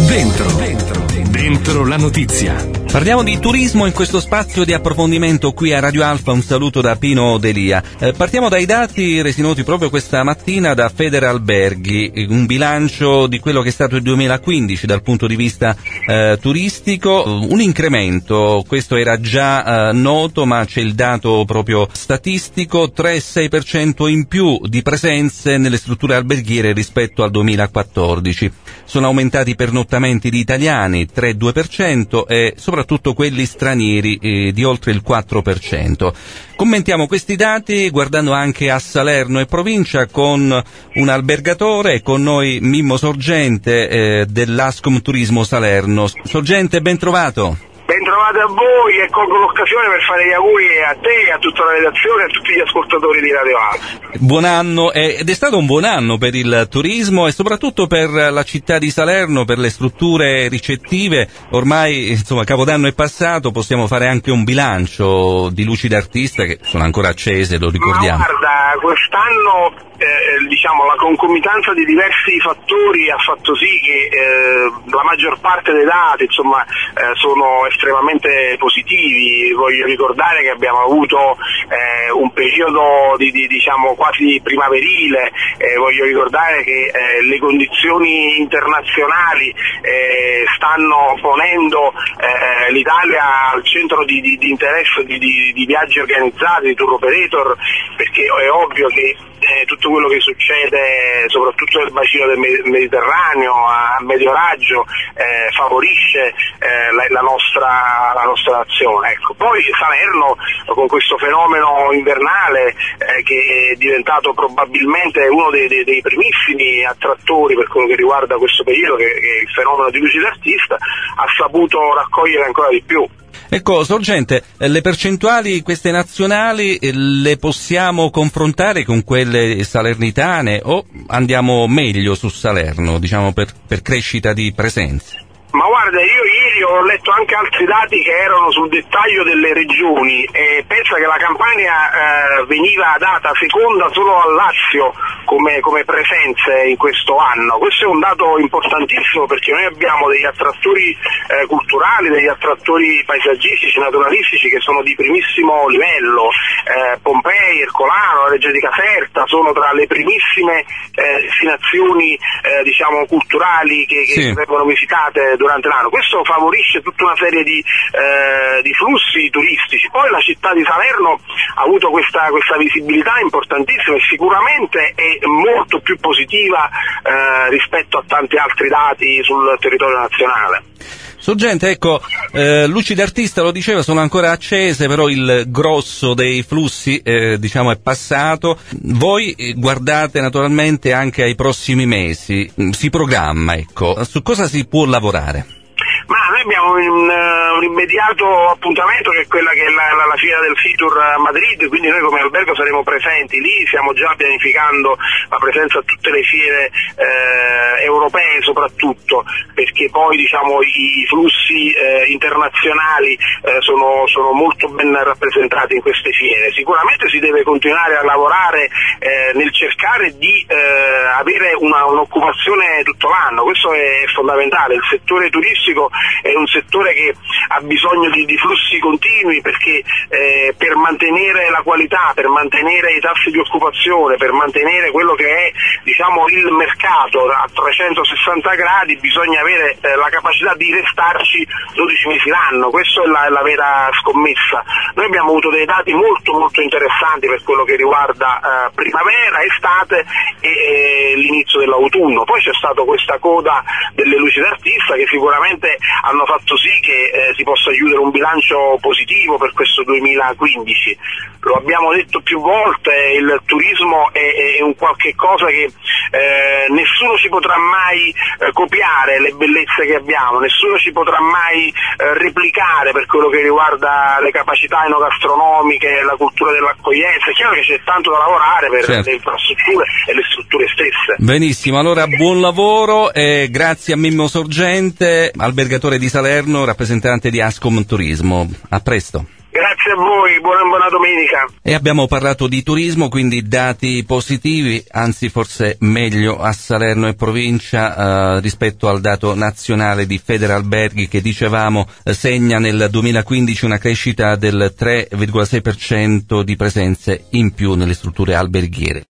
Dentro la notizia. Parliamo di turismo in questo spazio di approfondimento qui a Radio Alfa. Un saluto da Pino Delia. Partiamo dai dati resi noti proprio questa mattina da Federalberghi, un bilancio di quello che è stato il 2015 dal punto di vista turistico, un incremento, questo era già noto, ma c'è il dato proprio statistico, 3,6% in più di presenze nelle strutture alberghiere rispetto al 2014. Sono aumentati i pernottamenti di italiani, 3,2%, e soprattutto quelli stranieri di oltre il 4%. Commentiamo questi dati guardando anche a Salerno e provincia con un albergatore, con noi Mimmo Sorgente dell'Ascom Turismo Salerno. Sorgente, ben trovato. Ben trovate a voi e colgo l'occasione per fare gli auguri a te, a tutta la redazione e a tutti gli ascoltatori di Radio Alfa. Buon anno, ed è stato un buon anno per il turismo e soprattutto per la città di Salerno, per le strutture ricettive. Ormai, insomma, Capodanno è passato, possiamo fare anche un bilancio di luci d'artista che sono ancora accese, lo ricordiamo. Ma guarda, quest'anno la concomitanza di diversi fattori ha fatto sì che la maggior parte dei dati sono estremamente positivi. Voglio ricordare che abbiamo avuto un periodo quasi primaverile, voglio ricordare che le condizioni internazionali stanno ponendo l'Italia al centro di interesse di viaggi organizzati, di tour operator, perché è ovvio che tutto quello che succede soprattutto nel bacino del Mediterraneo a medio raggio favorisce la nostra azione. Ecco. Poi Salerno, con questo fenomeno invernale che è diventato probabilmente uno dei primissimi attrattori per quello che riguarda questo periodo, che è il fenomeno di luci d'artista, ha saputo raccogliere ancora di più. Ecco, Sorgente, le percentuali queste nazionali le possiamo confrontare con quelle salernitane o andiamo meglio su Salerno, per crescita di presenze? Ma guarda, io ieri ho letto anche altri dati che erano sul dettaglio delle regioni e pensa che la Campania veniva data seconda solo al Lazio come presenze in questo anno. Questo è un dato importantissimo perché noi abbiamo degli attrattori culturali, degli attrattori paesaggistici, naturalistici che sono di primissimo livello. Pompei, Ercolano, la Reggia di Caserta sono tra le primissime destinazioni culturali che vengono visitate durante l'anno. Questo favorisce tutta una serie di flussi turistici. Poi la città di Salerno ha avuto questa visibilità importantissima e sicuramente è molto più positiva rispetto a tanti altri dati sul territorio nazionale. Sorgente, ecco, luci d'artista, lo diceva, sono ancora accese, però il grosso dei flussi è passato. Voi guardate naturalmente anche ai prossimi mesi, si programma, ecco, su cosa si può lavorare? Ma noi abbiamo un immediato appuntamento che è quella che è la fiera del Fitur a Madrid, quindi noi come albergo saremo presenti lì, stiamo già pianificando la presenza a tutte le fiere europee soprattutto, perché poi i flussi internazionali sono molto ben rappresentati in queste fiere. Sicuramente si deve continuare a lavorare nel cercare di avere un'occupazione tutto l'anno, questo è fondamentale. Il settore turistico è un settore che ha bisogno di flussi continui perché per mantenere la qualità, per mantenere i tassi di occupazione, per mantenere quello che è il mercato a 360 gradi bisogna avere la capacità di restarci 12 mesi l'anno. Questa è la vera scommessa. Noi abbiamo avuto dei dati molto molto interessanti per quello che riguarda primavera, estate e l'inizio dell'autunno. Poi c'è stata questa coda delle luci d'artista che sicuramente hanno fatto sì che si possa chiudere un bilancio positivo per questo 2015. Lo abbiamo detto più volte, il turismo è un qualche cosa che nessuno ci potrà mai copiare le bellezze che abbiamo, nessuno ci potrà mai replicare per quello che riguarda le capacità enogastronomiche, la cultura dell'accoglienza. È chiaro che c'è tanto da lavorare per le infrastrutture e le strutture stesse. Benissimo, allora buon lavoro e grazie a Mimmo Sorgente, albergatore di Salerno, rappresentante di Ascom Turismo. A presto. Grazie a voi, buona domenica. E abbiamo parlato di turismo, quindi dati positivi, anzi forse meglio a Salerno e provincia rispetto al dato nazionale di Federalberghi che dicevamo segna nel 2015 una crescita del 3,6% di presenze in più nelle strutture alberghiere.